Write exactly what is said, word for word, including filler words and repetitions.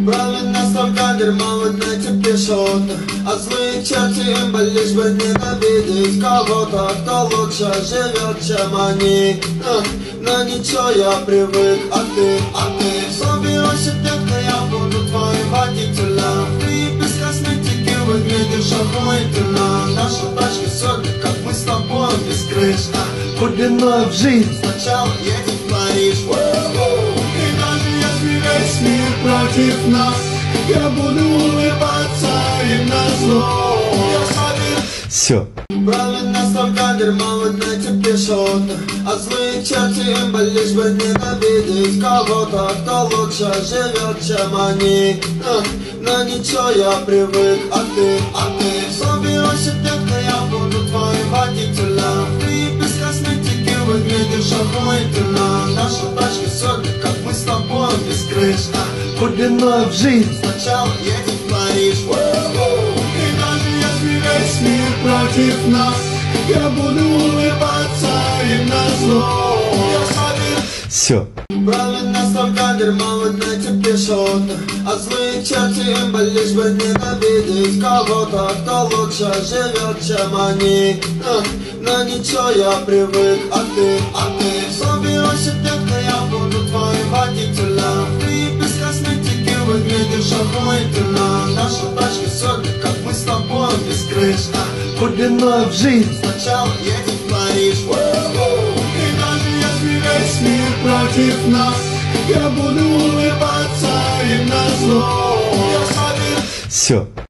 Правильно, столько дерьма в интернете пишут, а злые черти им бы лишь бы ненавидеть кого-то, кто лучше живет, чем они. А, но ничего, я привык, а ты, а ты собирайся, детка, я буду твоим водителем. Ты без косметики выглядишь охуительно. Наша тачка сегодня, как мы с тобой, без крыш. Пуляной в жизнь, сначала едем в Париж. И даже если весь мир против нас, я буду улыбаться им назло. Все. Правильно, столько дерьма в интернете пишут, а злые черти им бы лишь бы ненавидеть кого-то, кто лучше живет, чем они. А, но ничего, я привык, а ты, а ты собирайся, детка, я буду твоим водителем. Ты без косметики выглядишь охуительно. Наша тачка сегодня, как мы с тобой, без крыш. Пуляной в жизнь, сначала едем в Париж. И даже если весь мир против нас, я буду улыбаться им назло. все. Правильно, столько дерьма в интернете пишут, а злые черти им бы лишь бы ненавидеть кого-то, кто лучше живет, чем они. А, но ничего, я привык, а ты, а ты собирайся, детка, я буду твоим водителем. Ты без косметики выглядишь охуительно. Наша тачка сегодня, как мы с тобой, без крыш. Пуляной в жизнь, сначала едем в Париж. И даже если весь мир против нас, я буду улыбаться им назло. все.